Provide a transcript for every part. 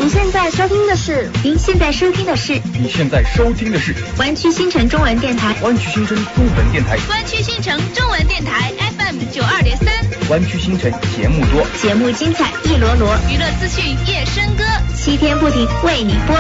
您现在收听的是湾区新城中文电台湾区新城中文电台 FM 92.3， 湾区新城节目多， 节目精彩一罗罗， 娱乐资讯夜笙歌 ，7天不停为你播。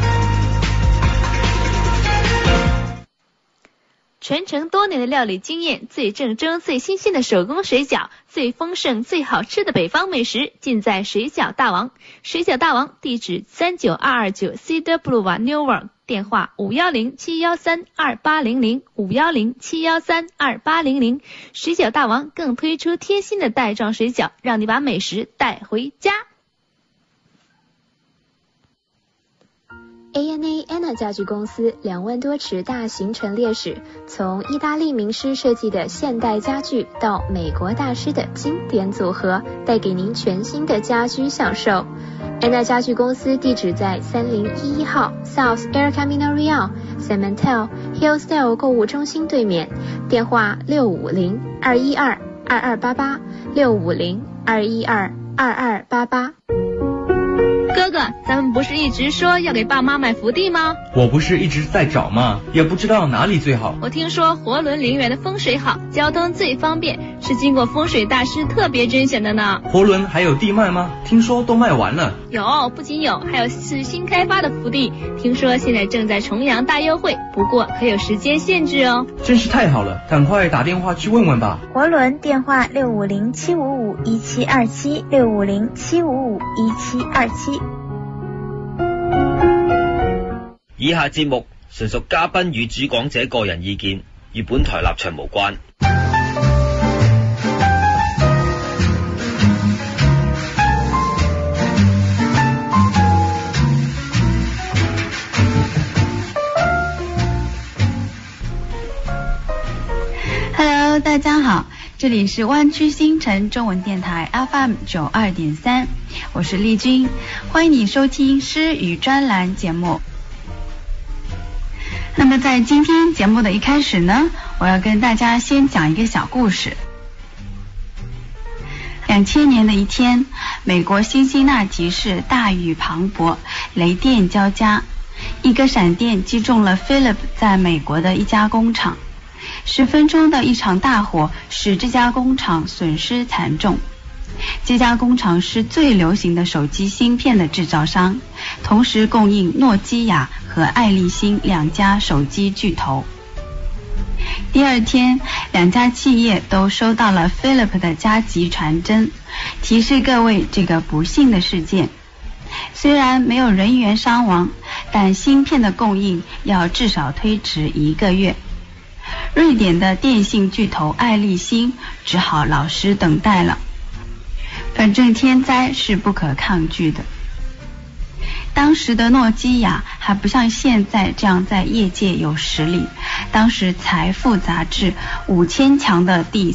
传承多年的料理经验，最正宗最新鲜的手工水饺，最丰盛最好吃的北方美食，尽在水饺大王。水饺大王地址39229 Cedar Boulevard Newark， 电话510-713-2800 510-713-2800。水饺大王更推出贴心的袋装水饺，让你把美食带回家。 ANA Anna 家具公司2万多尺大型陈列室，从意大利名师设计的现代家具到美国大师的经典组合，带给您全新的家居享受。Anna 家具公司地址在3011号 South El Camino Real San Mateo Hillsdale 购物中心对面，电话650-212-2288 650-212-2288。 哥哥，咱们不是一直说要给爸妈买福地吗？ 我不是一直在找吗？也不知道哪里最好。 我听说活伦陵园的风水好，交通最方便，是经过风水大师特别甄选的呢。 活伦还有地卖吗？听说都卖完了。 有，不仅有，还有是新开发的福地，听说现在正在重阳大优惠，不过可有时间限制哦。 真是太好了，赶快打电话去问问吧。 活伦电话650-755-1727 650-755-1727。 以下節目純屬嘉賓與主講者個人意見，與本台立場無關。 Hello， 大家好，这里是湾区新城中文电台 FM 92.3，我是丽君，欢迎你收听诗语专栏节目。那么在今天节目的一开始呢，我要跟大家先讲一个小故事。2000年的一天，美国辛辛那提市大雨磅礴，雷电交加，一个闪电击中了 Philip 在美国的一家工厂。10分钟的一场大火使这家工厂损失惨重。这家工厂是最流行的手机芯片的制造商，同时供应诺基亚和爱立信2家手机巨头。第二天，2家企业都收到了 Philip 的加急传真，提示各位这个不幸的事件。虽然没有人员伤亡，但芯片的供应要至少推迟1个月。瑞典的电信巨头爱立信只好老实等待了。反正天灾是不可抗拒的。当时的诺基亚还不像现在这样在业界有实力，当时财富杂志5000强的第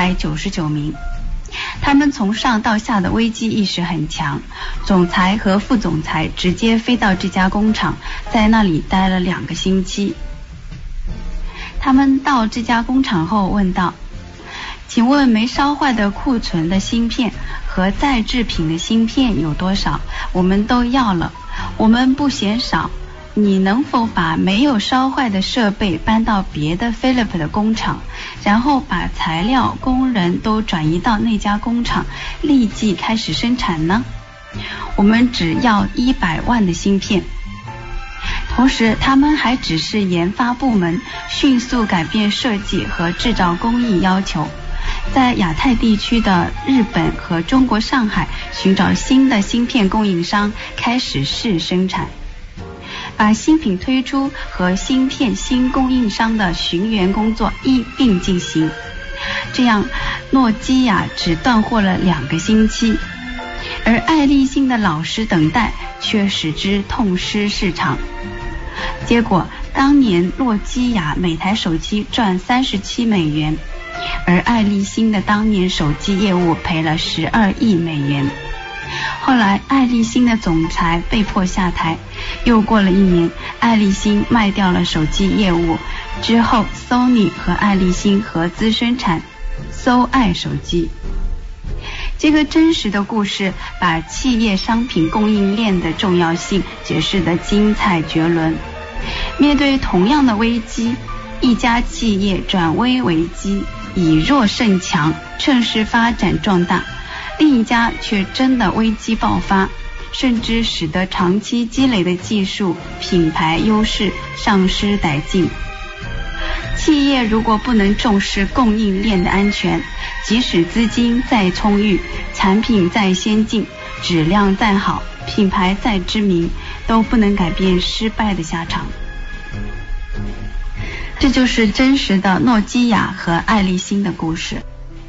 399名。他们从上到下的危机意识很强，总裁和副总裁直接飞到这家工厂，在那里待了2个星期。他们到这家工厂后问道，请问没烧坏的库存的芯片和再制品的芯片有多少？我们都要了，我们不嫌少，你能否把没有烧坏的设备搬到别的 Philip 的工厂，然后把材料工人都转移到那家工厂，立即开始生产呢？我们只要100万的芯片。同时他们还指示研发部门迅速改变设计和制造工艺要求，在亚太地区的日本和中国上海寻找新的芯片供应商，开始试生产，把新品推出和芯片新供应商的寻源工作一并进行。这样诺基亚只断货了2个星期，而爱立信的老实等待却使之痛失市场。结果当年诺基亚每台手机赚37美元，而爱立信的当年手机业务赔了12亿美元。后来爱立信的总裁被迫下台，又过了1年，爱立信卖掉了手机业务，之后 Sony 和爱立信合资生产搜爱手机。 这个真实的故事把企业商品供应链的重要性解释得精彩绝伦。面对同样的危机，一家企业转危为机，以弱胜强，趁势发展壮大，另一家却真的危机爆发，甚至使得长期积累的技术、品牌优势丧失殆尽。企业如果不能重视供应链的安全，即使资金再充裕，产品再先进，质量再好，品牌再知名，都不能改变失败的下场。这就是真实的诺基亚和爱立信的故事。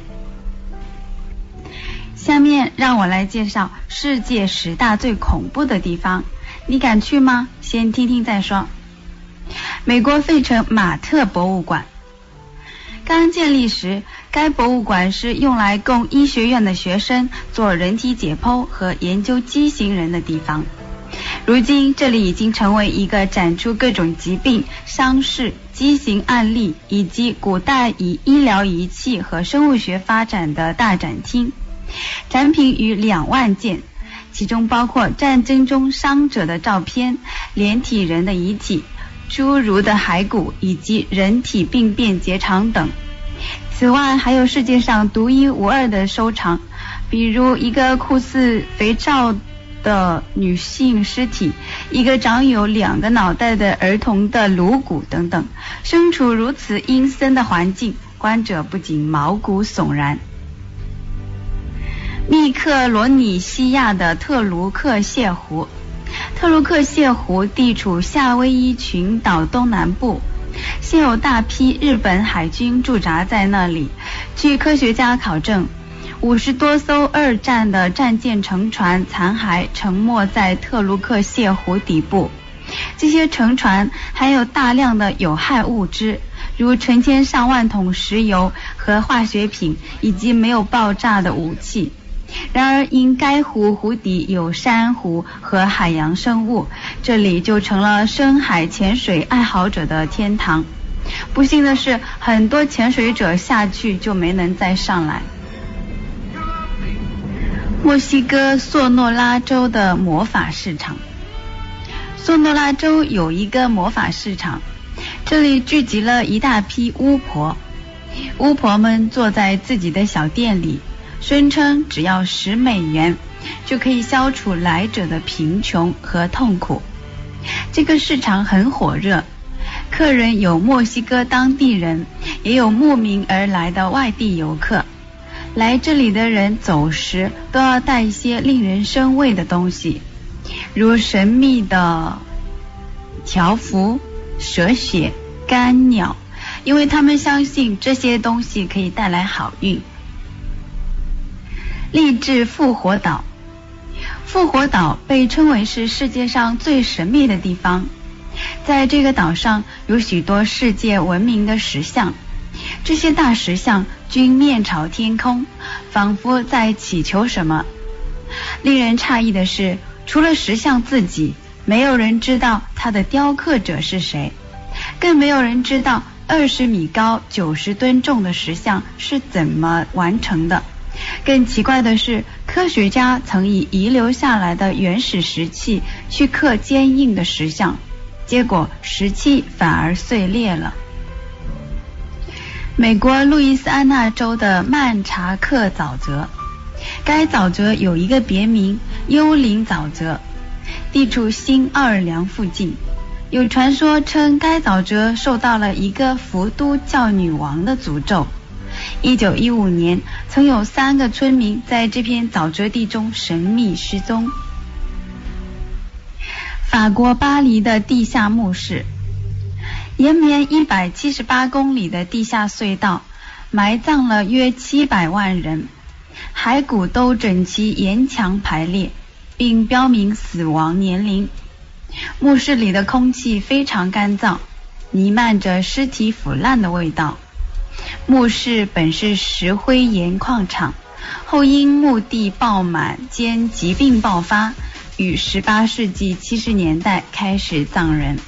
下面让我来介绍世界10大最恐怖的地方，你敢去吗？先听听再说。美国费城马特博物馆刚建立时，该博物馆是用来供医学院的学生做人体解剖和研究畸形人的地方。如今这里已经成为一个展出各种疾病、伤势、畸形案例以及古代以医疗仪器和生物学发展的大展厅，展品逾2万件，其中包括战争中伤者的照片、连体人的遗体、侏儒的骸骨以及人体病变结肠等。此外还有世界上独一无二的收藏，比如一个酷似肥皂的女性尸体，一个长有2个脑袋的儿童的颅骨等等。身处如此阴森的环境，观者不仅毛骨悚然。密克罗尼西亚的特卢克泻湖，特卢克泻湖地处夏威夷群岛东南部，现有大批日本海军驻扎在那里。据科学家考证，50多艘2战的战舰沉船残骸沉没在特卢克泻湖底部，这些沉船含有大量的有害物质，如成千上万桶石油和化学品以及没有爆炸的武器。然而因该湖湖底有珊瑚和海洋生物，这里就成了深海潜水爱好者的天堂。不幸的是，很多潜水者下去就没能再上来。墨西哥索诺拉州的魔法市场。索诺拉州有一个魔法市场，这里聚集了一大批巫婆。巫婆们坐在自己的小店里，声称只要10美元就可以消除来者的贫穷和痛苦。这个市场很火热，客人有墨西哥当地人，也有慕名而来的外地游客。来这里的人走时都要带一些令人生畏的东西，如神秘的条幅、蛇血、干鸟，因为他们相信这些东西可以带来好运。励志复活岛。复活岛被称为是世界上最神秘的地方，在这个岛上有许多世界闻名的石像，这些大石像均面朝天空，仿佛在祈求什么。令人诧异的是，除了石像自己，没有人知道它的雕刻者是谁，更没有人知道20米高、90吨重的石像是怎么完成的。更奇怪的是，科学家曾以遗留下来的原始石器去刻坚硬的石像，结果石器反而碎裂了。美国路易斯安那州的曼查克沼泽，该沼泽有一个别名幽灵沼泽，地处新奥尔良附近。有传说称该沼泽受到了一个伏都教女王的诅咒。1915年曾有3个村民在这片沼泽地中神秘失踪。法国巴黎的地下墓室，延绵178公里的地下隧道埋葬了约700万人，骸骨都整齐沿墙排列，并标明死亡年龄。墓室里的空气非常干燥，弥漫着尸体腐烂的味道。墓室本是石灰岩矿场，后因墓地爆满兼疾病爆发，于18世纪70年代开始葬人。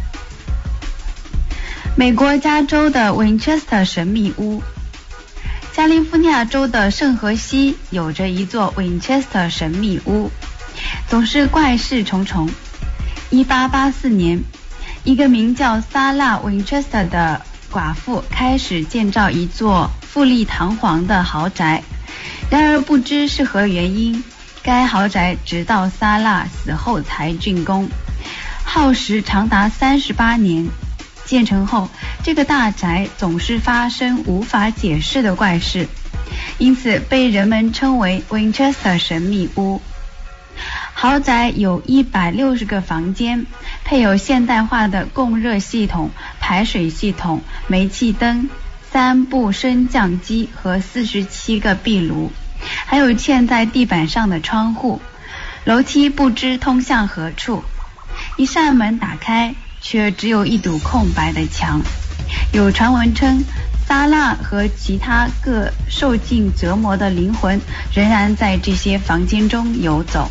美国加州的 Winchester 神秘屋， 加利福尼亚州的圣荷西有着一座 Winchester 神秘屋，总是怪事重重。1884年，一个名叫萨拉 Winchester 的寡妇开始建造一座富丽堂皇的豪宅，然而不知是何原因，该豪宅直到萨拉死后才竣工，耗时长达38年。建成后，这个大宅总是发生无法解释的怪事，因此被人们称为 Winchester 神秘屋。豪宅有160个房间，配有现代化的供热系统、排水系统、煤气灯、3部升降机和47个壁炉，还有嵌在地板上的窗户。楼梯不知通向何处，一扇门打开，却只有一堵空白的墙。有传闻称，萨拉和其他各受尽折磨的灵魂仍然在这些房间中游走。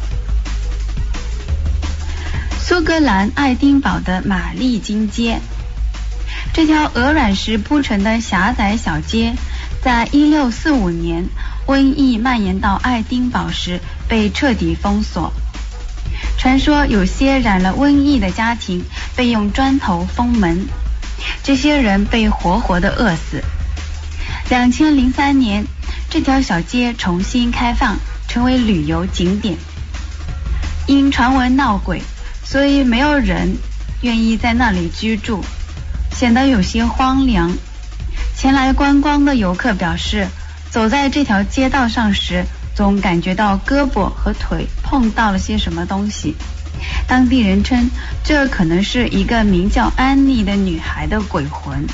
苏格兰爱丁堡的玛丽金街，这条鹅卵石铺成的狭窄小街，在1645年瘟疫蔓延到爱丁堡时被彻底封锁。传说有些染了瘟疫的家庭被用砖头封门，这些人被活活地饿死。2003年，这条小街重新开放，成为旅游景点。因传闻闹鬼，所以没有人愿意在那里居住，显得有些荒凉。前来观光的游客表示，走在这条街道上时，总感觉到胳膊和腿碰到了些什么东西。当地人称，这可能是一个名叫安妮的女孩的鬼魂。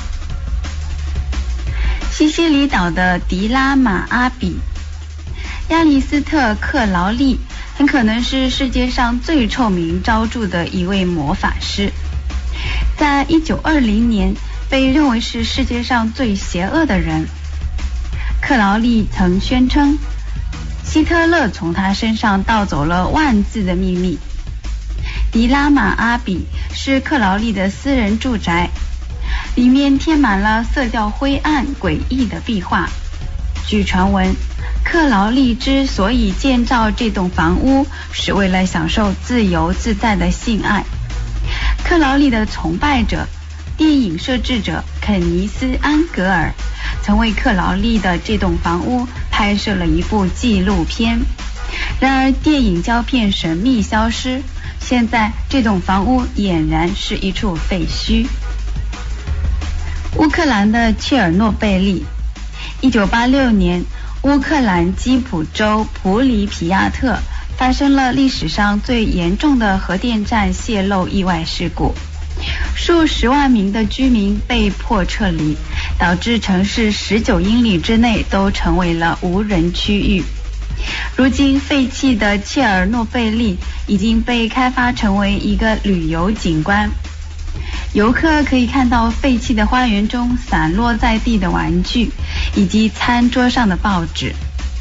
西西里岛的迪拉马阿比，亚里斯特克劳利很可能是世界上最臭名昭著的一位魔法师。在1920年被认为是世界上最邪恶的人。克劳利曾宣称，希特勒从他身上盗走了万字的秘密。迪拉马阿比是克劳利的私人住宅，里面贴满了色调灰暗诡异的壁画。据传闻，克劳利之所以建造这栋房屋，是为了享受自由自在的性爱。克劳利的崇拜者，电影摄制者肯尼斯·安格尔，曾为克劳利的这栋房屋拍摄了一部纪录片。然而电影胶片神秘消失，现在这栋房屋俨然是一处废墟。乌克兰的切尔诺贝利，1986年，乌克兰基普州普里皮亚特发生了历史上最严重的核电站泄漏意外事故，数十万名的居民被迫撤离，导致城市19英里之内都成为了无人区域。如今废弃的切尔诺贝利已经被开发成为一个旅游景观，游客可以看到废弃的花园中散落在地的玩具，以及餐桌上的报纸。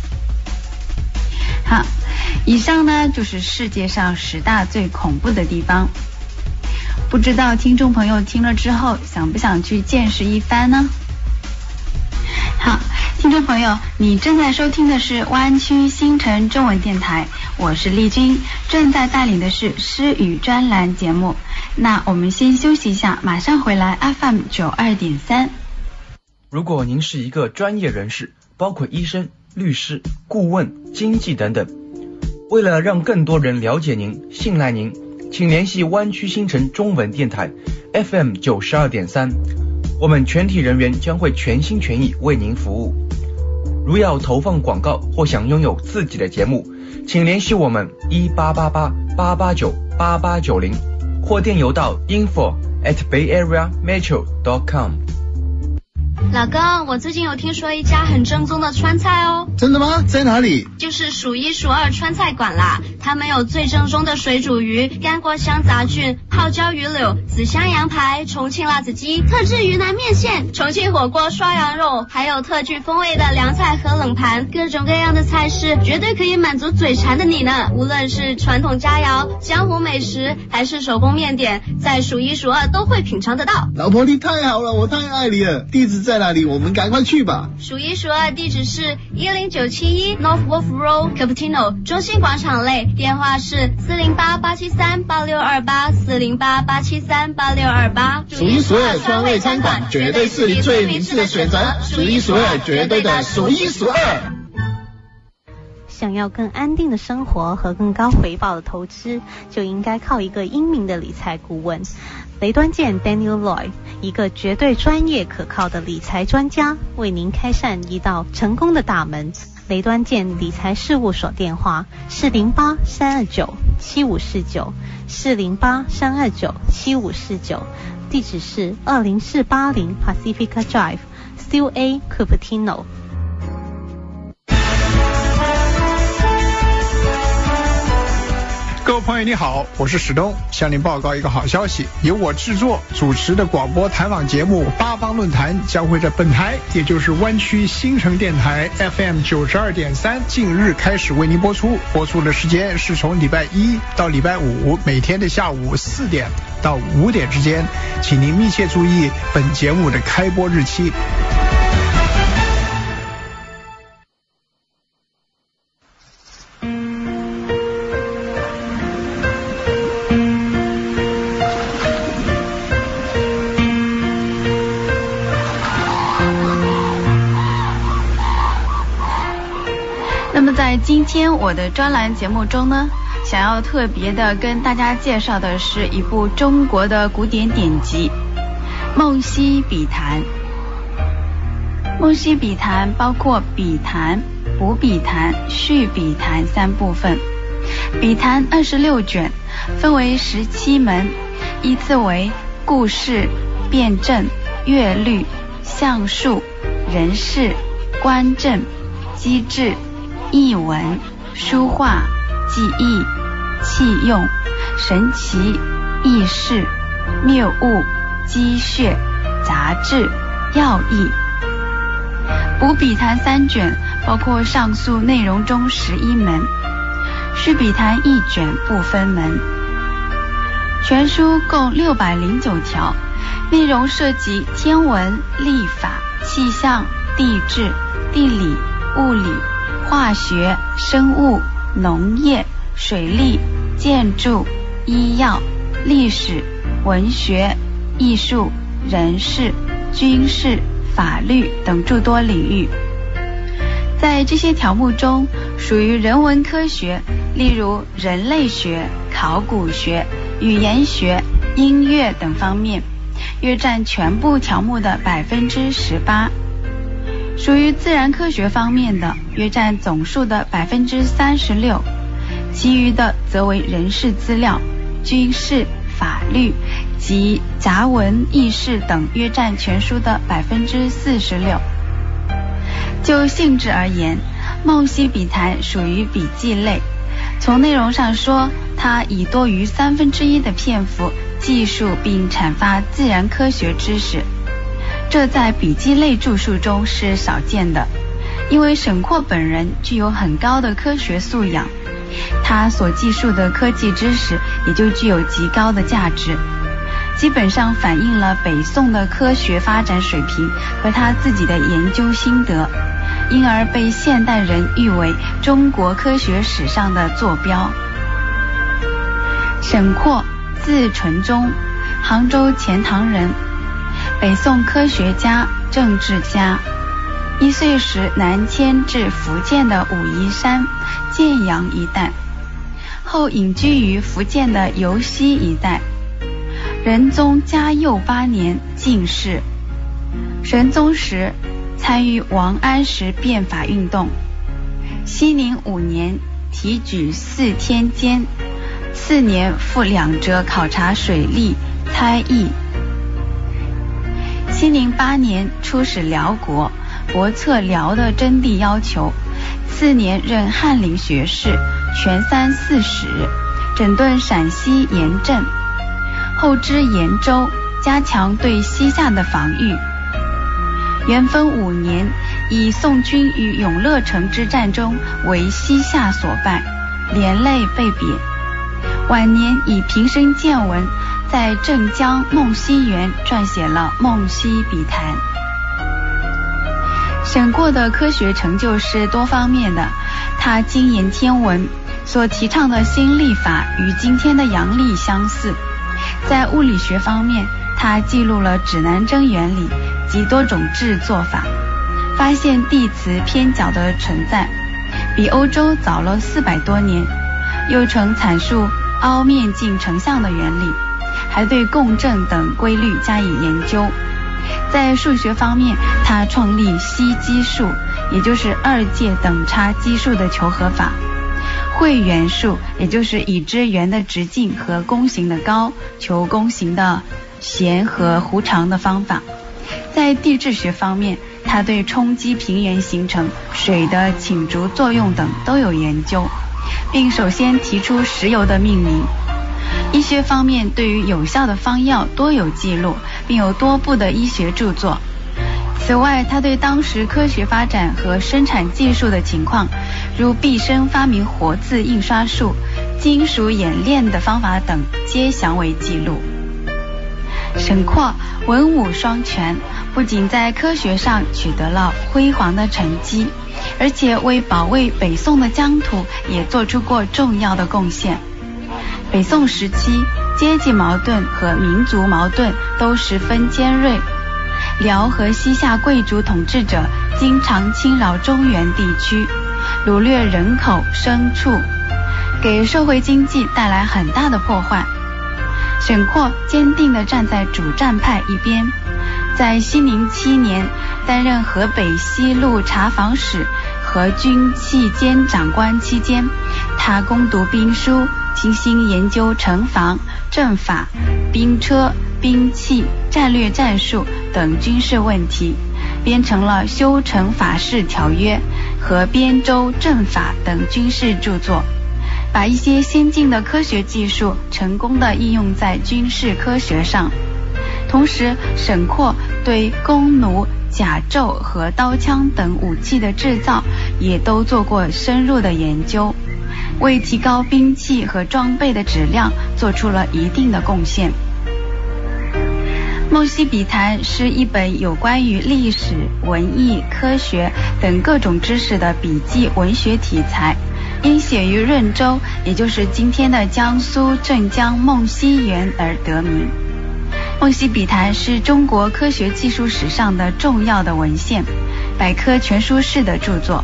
好，以上呢就是世界上10大最恐怖的地方。不知道听众朋友听了之后想不想去见识一番呢？好，听众朋友，你正在收听的是湾区新城中文电台，我是丽君，正在带领的是诗语专栏节目。那我们先休息一下，马上回来 FM 92.3。 如果您是一个专业人士，包括医生、律师、顾问、经纪等等，为了让更多人了解您、信赖您，请联系湾区新城中文电台 FM 92.3，我们全体人员将会全心全意为您服务。如要投放广告或想拥有自己的节目，请联系我们1888-889-8890，或电邮到 info@bayareametro.com。 老公，我最近有听说一家很正宗的川菜哦。 真的吗？在哪里？ 就是数1数2川菜馆啦。他们有最正宗的水煮鱼、干锅香杂菌、泡椒鱼柳、紫香羊排、重庆辣子鸡、特制云南面线、重庆火锅涮羊肉，还有特具风味的凉菜和冷盘，各种各样的菜式，绝对可以满足嘴馋的你呢。无论是传统佳肴、江湖美食，还是手工面点，在数1数2都会品尝得到。 老婆你太好了，我太爱你了。地址在哪里？我们赶快去吧。 数一数二，地址是10971 North Wolf Road Cupertino 中心广场内，电话是408-873-8628 408-873-8628。 数一数二川味餐馆，绝对是你最明智的选择。数一数二，绝对的数一数二。 想要更安定的生活和更高回报的投资，就应该靠一个英明的理财顾问。雷端健 Daniel Lloyd， 一个绝对专业可靠的理财专家，为您开善一道成功的大门。雷端健理财事务所电话408-329-7549 408-329-7549，地址是20480 Pacifica Drive Suite A Cupertino。 各位朋友你好，我是史东，向您报告一个好消息，由我制作主持的广播谈网节目八方论坛将会在本台，也就是湾区新城电台 FM 92.3近日开始为您播出的时间是从礼拜一到礼拜五每天的下午4点到5点之间，请您密切注意本节目的开播日期。 在今天我的专栏节目中呢，想要特别的跟大家介绍的是一部中国的古典典籍《梦溪笔谈》。梦溪笔谈包括笔谈、补笔谈、续笔谈3部分。笔谈26卷，分为17门，依次为故事、辩证、乐律、象数、人事、观政、机智、译文、书画、记忆、器用、神奇、轶事、谬误、积穴、杂志、要义。补笔谈3卷，包括上述内容中11门，续笔谈1卷不分门。全书共609条，内容涉及天文、历法、气象、地质、地理、物理、化学、生物、农业、水利、建筑、医药、历史、文学、艺术、人事、军事、法律等诸多领域。在这些条目中，属于人文科学，例如人类学、考古学、语言学、音乐等方面，约占全部条目的18%。属于自然科学方面的约占总数的36%，其余的则为人事资料、军事、法律及杂文、轶事等，约占全书的46%。就性质而言，梦溪笔谈属于笔记类。从内容上说，它以多于1/3的篇幅记述并阐发自然科学知识。这在笔记类著述中是少见的，因为沈括本人具有很高的科学素养，他所记述的科技知识也就具有极高的价值，基本上反映了北宋的科学发展水平和他自己的研究心得，因而被现代人誉为中国科学史上的坐标。沈括，字纯忠，杭州钱塘人，北宋科学家、政治家。1岁时南迁至福建的武夷山、建阳一带，后隐居于福建的尤溪一带。仁宗嘉佑8年进士，神宗时参与王安石变法运动。熙宁5年提举4天监，次年赴两浙考察水利、猜艺。熙宁8年出使辽国，博测辽的征地要求，次年任翰林学士、全三司使，整顿陕西盐政，后知延州，加强对西夏的防御。元丰5年，以宋军于永乐城之战中为西夏所败，连累被贬。晚年以平生见闻，在镇江梦溪园撰写了《梦溪笔谈》。 沈括的科学成就是多方面的，他精研天文，所提倡的新历法与今天的阳历相似。在物理学方面，他记录了指南针原理及多种制作法，发现地磁偏角的存在，比欧洲早了400多年，又曾阐述凹面镜成像的原理，还对共振等规律加以研究。在数学方面，他创立西基数，也就是2界等差基数的求和法；会圆数，也就是已知圆的直径和弓形的高求弓形的弦和弧长的方法。在地质学方面，他对冲积平原形成、水的侵逐作用等都有研究，并首先提出石油的命名。医学方面，对于有效的方药多有记录，并有多部的医学著作。此外，他对当时科学发展和生产技术的情况，如毕生发明活字印刷术、金属冶炼的方法等，皆详为记录。沈括文武双全，不仅在科学上取得了辉煌的成绩，而且为保卫北宋的疆土也做出过重要的贡献。北宋时期，阶级矛盾和民族矛盾都十分尖锐，辽和西夏贵族统治者经常侵扰中原地区，掳掠人口牲畜，给社会经济带来很大的破坏。沈括坚定地站在主战派一边，在熙宁7年担任河北西路查防使和军器监长官期间，他攻读兵书，精心研究城防、阵法、兵车、兵器、战略战术等军事问题，编成了《修城法式条约》和《边州阵法》等军事著作，把一些先进的科学技术成功地应用在军事科学上。同时，沈括对弓弩、甲胄和刀枪等武器的制造也都做过深入的研究，为提高兵器和装备的质量做出了一定的贡献。《梦溪笔谈》是一本有关于历史、文艺、科学等各种知识的笔记文学题材，因写于润州，也就是今天的江苏镇江梦溪园而得名。《梦溪笔谈》是中国科学技术史上的重要的文献，百科全书式的著作。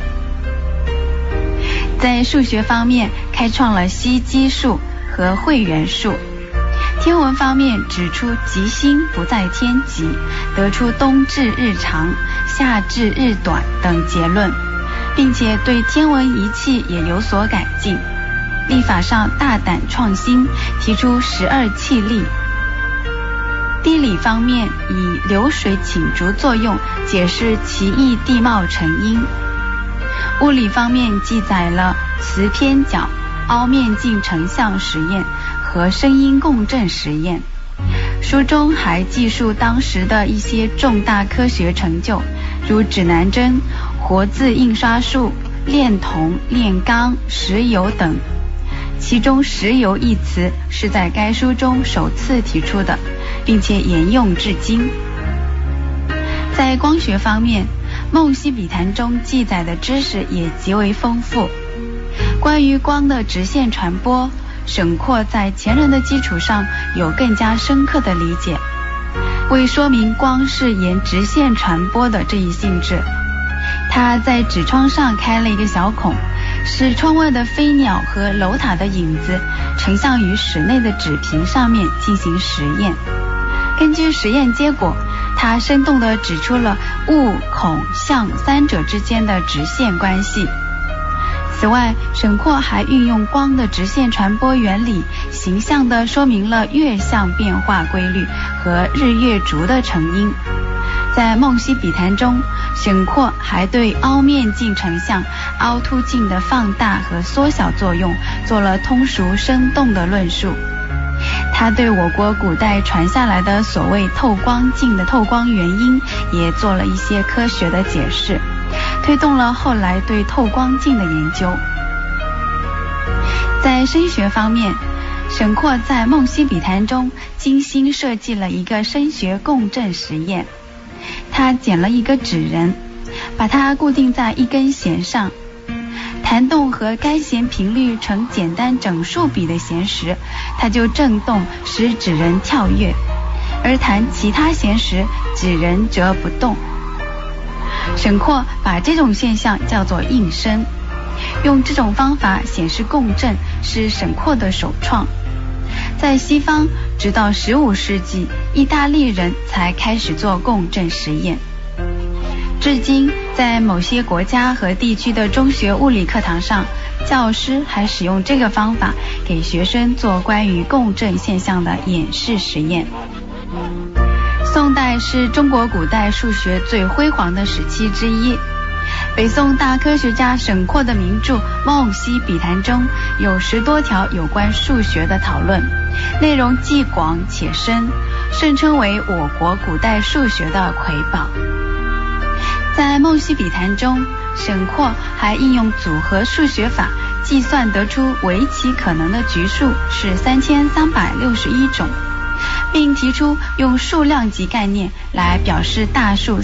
在数学方面，开创了西基数和会圆数；天文方面，指出极星不在天极，得出冬至日长、夏至日短等结论，并且对天文仪器也有所改进。历法上大胆创新，提出12气历。地理方面，以流水侵逐作用解释奇异地貌成因。物理方面，记载了磁偏角、凹面镜成像实验和声音共振实验。书中还记述当时的一些重大科学成就，如指南针、活字印刷术、炼铜、炼钢、石油等。其中石油一词是在该书中首次提出的，并且沿用至今。在光学方面，《梦溪笔谈》中记载的知识也极为丰富。关于光的直线传播，沈括在前人的基础上有更加深刻的理解。为说明光是沿直线传播的这一性质，他在纸窗上开了一个小孔，使窗外的飞鸟和楼塔的影子成像于室内的纸屏上面进行实验。根据实验结果，他生动地指出了物、孔、像三者之间的直线关系。此外，沈括还运用光的直线传播原理，形象地说明了月相变化规律和日月逐的成因。在《梦溪笔谈》中，沈括还对凹面镜成像、凹凸镜的放大和缩小作用做了通俗生动的论述。他对我国古代传下来的所谓透光镜的透光原因也做了一些科学的解释，推动了后来对透光镜的研究。在声学方面，沈括在《梦溪笔谈》中精心设计了一个声学共振实验。他捡了一个纸人， 把它固定在一根弦上。弹动和该弦频率成简单整数比的弦时，它就振动，使指人跳跃；而弹其他弦时，指人则不动。沈括把这种现象叫做应声。用这种方法显示共振是沈括的首创。在西方，直到15世纪，意大利人才开始做共振实验。至今，在某些国家和地区的中学物理课堂上，教师还使用这个方法给学生做关于共振现象的演示实验。宋代是中国古代数学最辉煌的时期之一。北宋大科学家沈括的名著《梦溪笔谈》中有10多条有关数学的讨论，内容既广且深，甚称为我国古代数学的瑰宝。在《梦溪笔谈》中，沈括还应用组合数学法计算得出围棋可能的局数是3361种，并提出用数量级概念来表示大数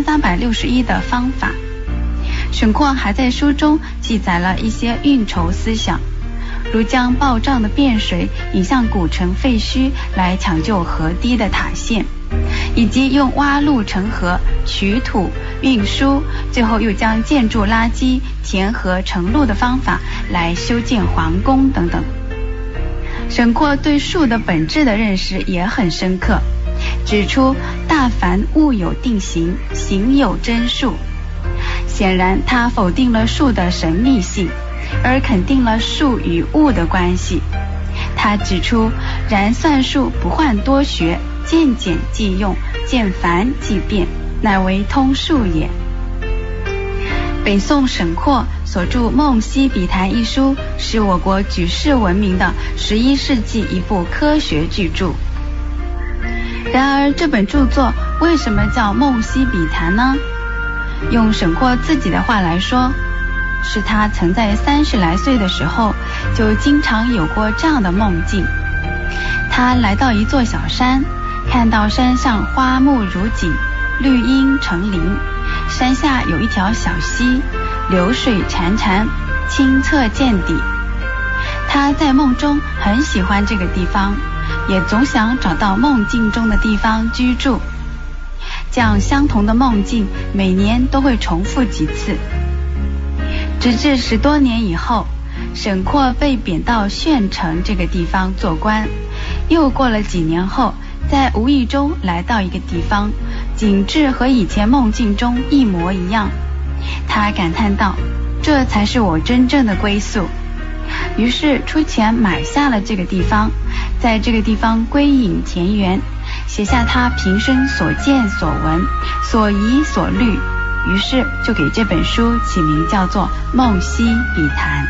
3361的方法。沈括还在书中记载了一些运筹思想，如将暴涨的汴水引向古城废墟来抢救河堤的塔线，以及用挖路成河、取土、运输，最后又将建筑垃圾、填河成路的方法来修建皇宫等等。沈括对数的本质的认识也很深刻，指出大凡物有定形，形有真数。显然他否定了数的神秘性，而肯定了数与物的关系。他指出，然算术不患多学，见简即用，见繁即变，乃为通数也。北宋沈括所著《梦溪笔谈》一书，是我国举世闻名的11世纪一部科学巨著。然而这本著作为什么叫《梦溪笔谈》呢？用沈括自己的话来说，是他曾在30来岁的时候就经常有过这样的梦境。他来到一座小山，看到山上花木如锦，绿荫成林，山下有一条小溪，流水潺潺，清澈见底。他在梦中很喜欢这个地方，也总想找到梦境中的地方居住。这样相同的梦境每年都会重复几次，直至10多年以后，沈括被贬到县城这个地方做官。又过了几年后，在无意中来到一个地方，景致和以前梦境中一模一样。他感叹道，这才是我真正的归宿。于是出钱买下了这个地方，在这个地方归隐田园，写下他平生所见所闻、所疑所虑，于是就给这本书起名叫做《梦溪笔谈》。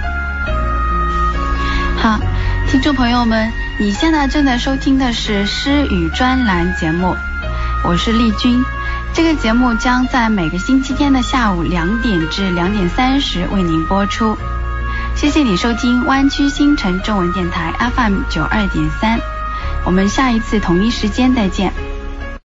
好，听众朋友们，你现在正在收听的是诗语专栏节目，我是丽君。这个节目将在每个星期天的下午2点至2点30为您播出。谢谢你收听湾区新城中文电台 FM 92.3，我们下一次同一时间再见。